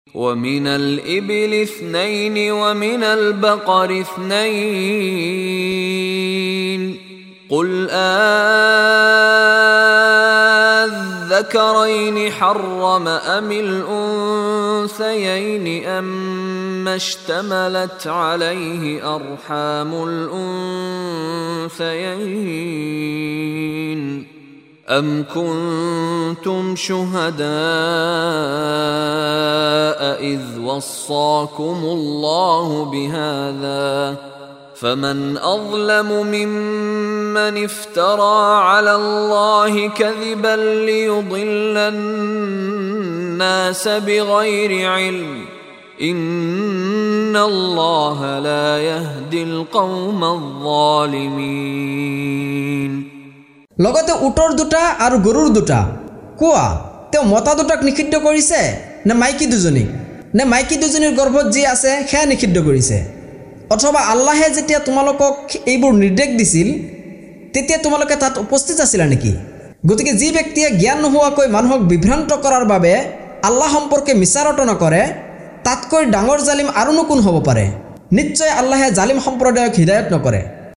ومن الإبل 2 ومن البقر 2 قل الذكرين حرم أم الأنثيين أما اشتملت عليه أرحام الأنثيين أم كنتم شهداء إذ وصاكم الله بهذا فمن أظلم ممن افترى على الله كذبا ليضل الناس بغير علم إن الله لا يهدي القوم الظالمين লগতে উটৰ দুটা আৰু গৰুৰ দুটা কোৱা তেওঁ মতা দুটাক নিষিদ্ধ কৰিছে নে মাইকী দুজনী নে মাইকী দুজনীৰ গৰ্ভত যি আছে সেয়া নিষিদ্ধ কৰিছে অথবা আল্লাহে যেতিয়া তোমালোকক এইবোৰ নিৰ্দেশ দিছিল তেতিয়া তোমালোকে তাত উপস্থিত আছিলা নেকি গতিকে যি ব্যক্তিয়ে জ্ঞান নোহোৱাকৈ মানুহক বিভ্ৰান্ত কৰাৰ বাবে আল্লাহ সম্পৰ্কে মিছা ৰটনা কৰে তাতকৈ ডাঙৰ জালিম আৰু কোন হ'ব পাৰে নিশ্চয় আল্লাহে জালিম সম্প্ৰদায়ক হিদায়ত নকৰে